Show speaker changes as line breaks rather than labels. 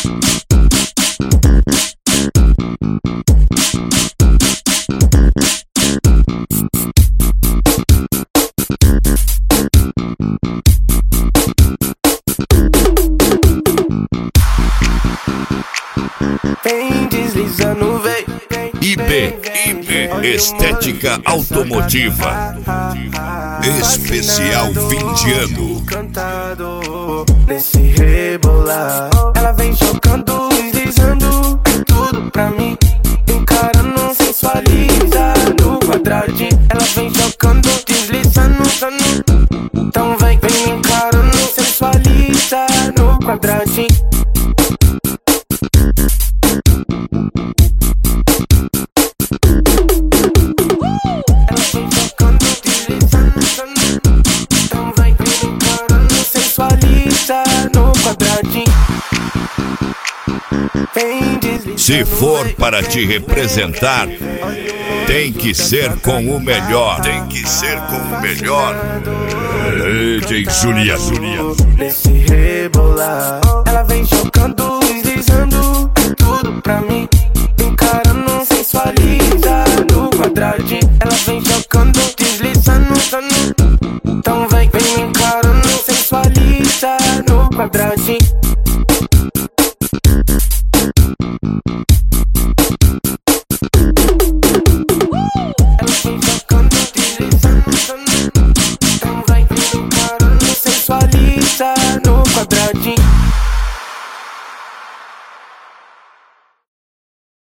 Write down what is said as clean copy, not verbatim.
Vem deslizando, vem.
IB Estética Automotiva. Especial fim de ano.
Cantado nesse rebolar. Ela vem jogando, deslizando tudo pra mim. Encarando, sensualiza no quadradinho. Ela vem jogando, deslizando, então vem me encarando, sensualiza no quadradinho. No quadradinho.
Se for para te representar, tem que ser com o melhor. Tem que ser com o melhor. DJ Julia.
Nesse rebolar, ela vem jogando, deslizando tudo pra mim. Encarando, sensualiza no quadradinho. Ela vem jogando, deslizando, então vem me encarando, sensualiza no quadradinho.